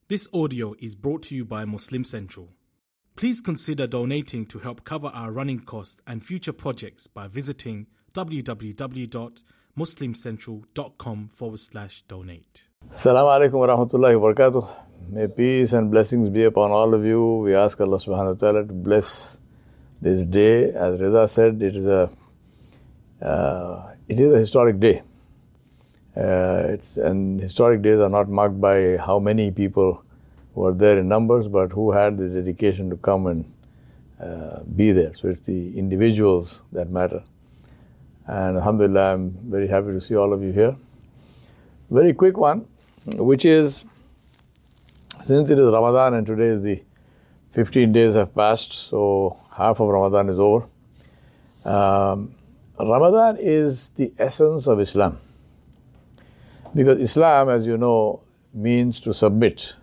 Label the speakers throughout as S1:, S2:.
S1: This audio is brought to you by Muslim Central. Please consider donating to help cover our running costs and future projects by visiting www.muslimcentral.com/donate.
S2: Assalamu alaikum wa rahmatullahi wa barakatuh. May peace and blessings be upon all of you. We ask Allah subhanahu wa ta'ala to bless this day. As Reza said, it is a historic day. And historic days are not marked by how many people were there in numbers, but who had the dedication to come and be there. So it's the individuals that matter. And alhamdulillah, I'm very happy to see all of you here. Very quick one, which is, since it is Ramadan and today is the 15 days have passed, so half of Ramadan is over. Ramadan is the essence of Islam. Because Islam, as you know, means to submit.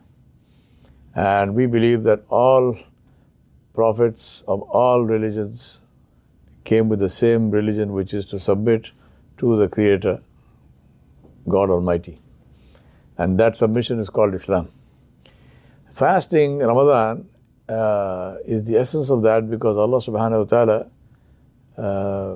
S2: And we believe that all prophets of all religions came with the same religion, which is to submit to the Creator, God Almighty. And that submission is called Islam. Fasting, Ramadan, is the essence of that, because Allah subhanahu wa ta'ala,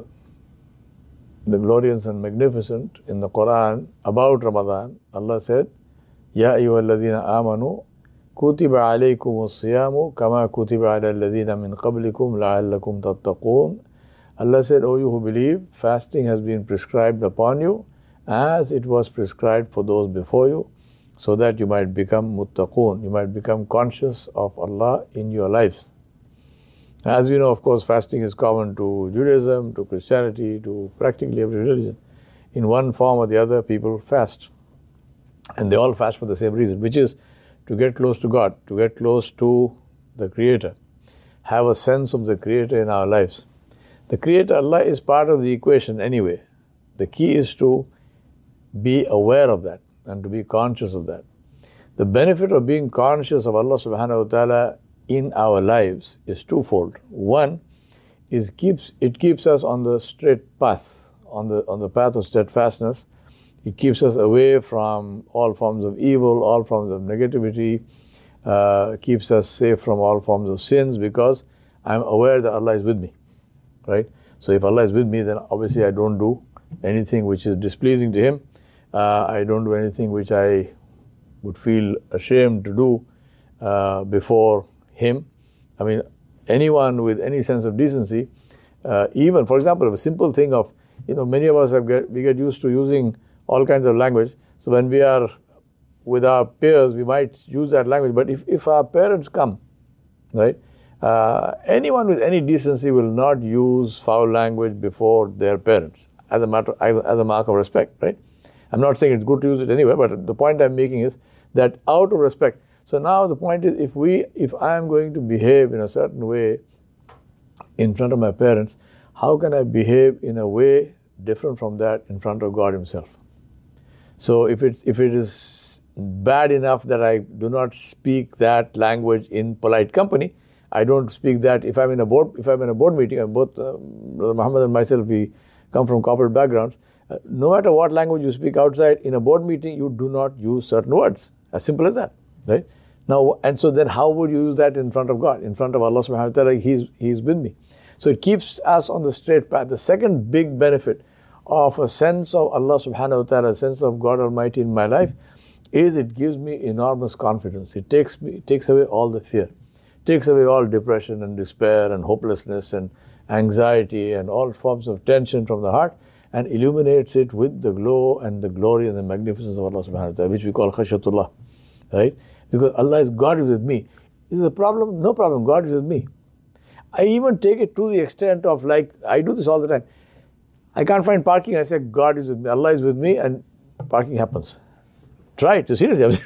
S2: the glorious and magnificent, in the Quran about Ramadan, Allah said, Ya ayyuhalladhina amanu kutiba alaykumus siyamu kama kutiba ala alladhina min qablikum la'allakum tattaqun. Allah said, O you who believe, fasting has been prescribed upon you as it was prescribed for those before you, so that you might become muttaqun, you might become conscious of Allah in your lives. As you know, of course, fasting is common to Judaism, to Christianity, to practically every religion. In one form or the other, people fast. And they all fast for the same reason, which is to get close to God, to get close to the Creator, have a sense of the Creator in our lives. The Creator, Allah, is part of the equation anyway. The key is to be aware of that and to be conscious of that. The benefit of being conscious of Allah subhanahu wa ta'ala in our lives is twofold. One is it keeps us on the straight path, on the path of steadfastness. It keeps us away from all forms of evil, all forms of negativity, keeps us safe from all forms of sins, because I'm aware that Allah is with me, right? So if Allah is with me, then obviously I don't do anything which is displeasing to Him. I don't do anything which I would feel ashamed to do before Him. I mean, anyone with any sense of decency, even, for example, a simple thing of, many of us we get used to using all kinds of language. So when we are with our peers, we might use that language. But if our parents come, right, anyone with any decency will not use foul language before their parents as a mark of respect, right? I'm not saying it's good to use it anyway, but the point I'm making is that out of respect. So now the point is, if I am going to behave in a certain way in front of my parents, how can I behave in a way different from that in front of God Himself? So if it is bad enough that I do not speak that language in polite company, I don't speak that if I'm in a board meeting, and both Muhammad and myself, we come from corporate backgrounds. No matter what language you speak outside, in a board meeting, you do not use certain words. As simple as that. Right? Now, and so then how would you use that in front of God? In front of Allah subhanahu wa ta'ala, He's with me. So it keeps us on the straight path. The second big benefit of a sense of Allah subhanahu wa ta'ala, a sense of God Almighty in my life, is it gives me enormous confidence. It takes away all the fear. It takes away all depression and despair and hopelessness and anxiety and all forms of tension from the heart, and illuminates it with the glow and the glory and the magnificence of Allah subhanahu wa ta'ala, which we call khashyatullah. Right? Because God is with me. Is a problem? No problem. God is with me. I even take it to the extent of, like, I do this all the time. I can't find parking. I say, God is with me. Allah is with me, and parking happens. Try it. Seriously.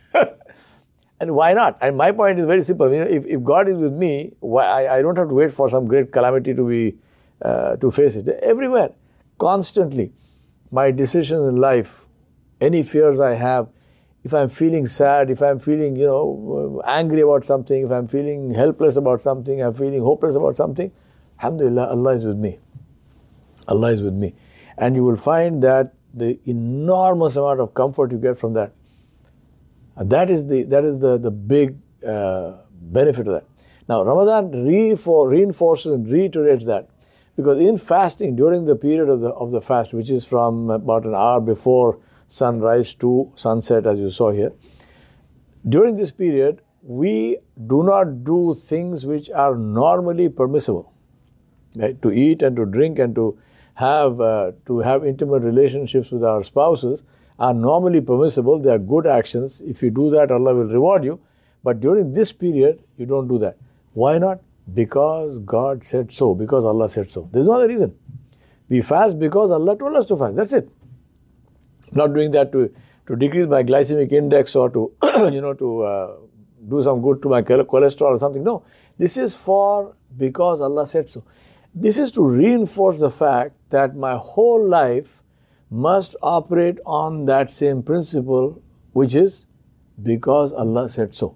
S2: And why not? And my point is very simple. If God is with me, why I don't have to wait for some great calamity to face it. Everywhere, constantly, my decisions in life, any fears I have, if I'm feeling sad, if I'm feeling, angry about something, if I'm feeling helpless about something, I'm feeling hopeless about something, alhamdulillah, Allah is with me. Allah is with me. And you will find that the enormous amount of comfort you get from that. And that is the big benefit of that. Now, Ramadan reinforces and reiterates that, because in fasting, during the period of the fast, which is from about an hour before sunrise to sunset, as you saw here, during this period, we do not do things which are normally permissible. Right? To eat and to drink and to have intimate relationships with our spouses are normally permissible. They are good actions. If you do that, Allah will reward you. But during this period, you don't do that. Why not? Because God said so, because Allah said so. There's no other reason. We fast because Allah told us to fast. That's it. Not doing that to decrease my glycemic index or to do some good to my cholesterol or something. No. This is because Allah said so. This is to reinforce the fact that my whole life must operate on that same principle, which is because Allah said so.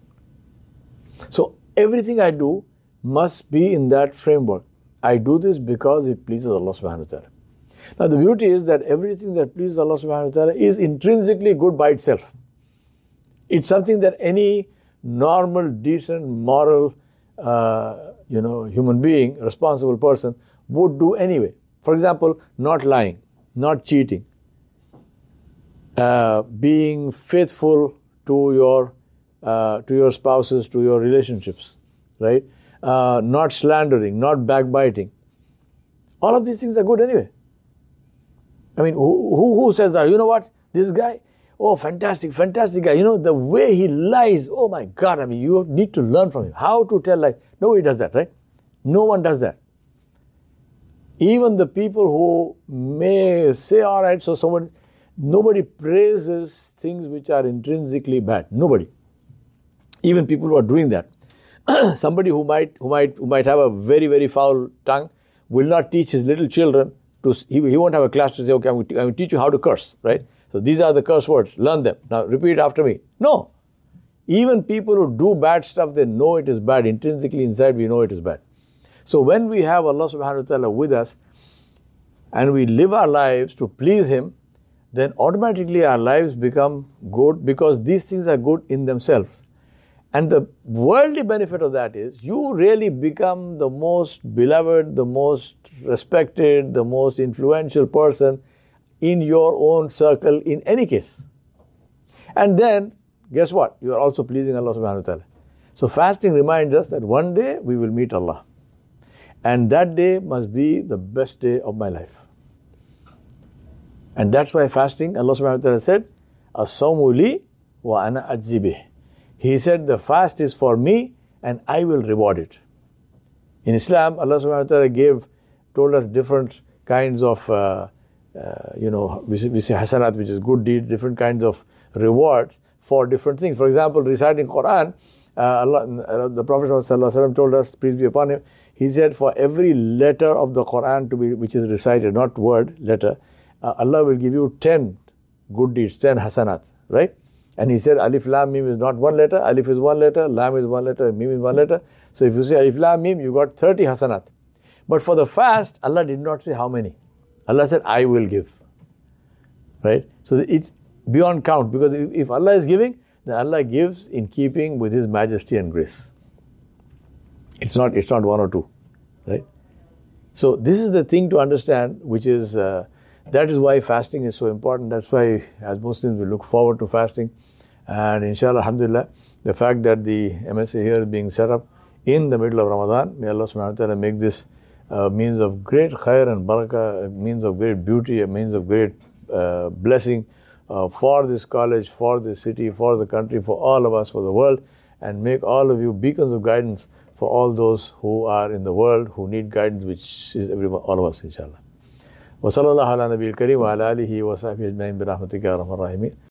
S2: So everything I do must be in that framework. I do this because it pleases Allah subhanahu wa ta'ala. Now the beauty is that everything that pleases Allah subhanahu wa ta'ala is intrinsically good by itself. It's something that any normal, decent, moral, human being, responsible person would do anyway. For example, not lying, not cheating, being faithful to your spouses, to your relationships, right? Not slandering, not backbiting. All of these things are good anyway. I mean, who says that? You know what? This guy, oh, fantastic guy. You know, the way he lies, oh my God, I mean, you need to learn from him. How to tell lies. Nobody does that, right? No one does that. Even the people who may say, all right, so nobody praises things which are intrinsically bad. Nobody. Even people who are doing that. Somebody who might have a very, very foul tongue will not teach his little children he won't have a class to say, okay, I'm going to teach you how to curse, right? So these are the curse words. Learn them. Now repeat after me. No. Even people who do bad stuff, they know it is bad. Intrinsically inside, we know it is bad. So when we have Allah subhanahu wa ta'ala with us and we live our lives to please Him, then automatically our lives become good because these things are good in themselves. And the worldly benefit of that is you really become the most beloved, the most respected, the most influential person in your own circle in any case. And then, guess what? You are also pleasing Allah subhanahu wa ta'ala. So fasting reminds us that one day we will meet Allah. And that day must be the best day of my life. And that's why fasting, Allah subhanahu wa ta'ala said, As-sawmu li wa ana ajzi bih. He said, the fast is for me and I will reward it. In Islam, Allah subhanahu wa ta'ala told us different kinds of, we say hasanat, which is good deeds, different kinds of rewards for different things. For example, reciting Quran, the Prophet ﷺ told us, peace be upon him, he said, for every letter of the Quran which is recited, not word, letter, Allah will give you 10 good deeds, 10 hasanat, right? And he said, Alif Lam Mim is not one letter, Alif is one letter, Lam is one letter, Mim is one letter. So if you say Alif Lam Mim, you got 30 hasanat. But for the fast, Allah did not say how many. Allah said, I will give. Right? So it's beyond count, because if Allah is giving, then Allah gives in keeping with His majesty and grace. It's not one or two. Right? So this is the thing to understand, which is, that is why fasting is so important. That's why as Muslims we look forward to fasting. And inshallah, alhamdulillah, the fact that the MSA here is being set up in the middle of Ramadan, may Allah subhanahu wa ta'ala make this means of great khair and barakah, a means of great beauty, a means of great blessing for this college, for this city, for the country, for all of us, for the world, and make all of you beacons of guidance for all those who are in the world, who need guidance, which is everyone, all of us, inshallah. وصلى الله على نبي الكريم وعلى آله وصحبه أجمعين برحمتك يا أرحم الراحمين.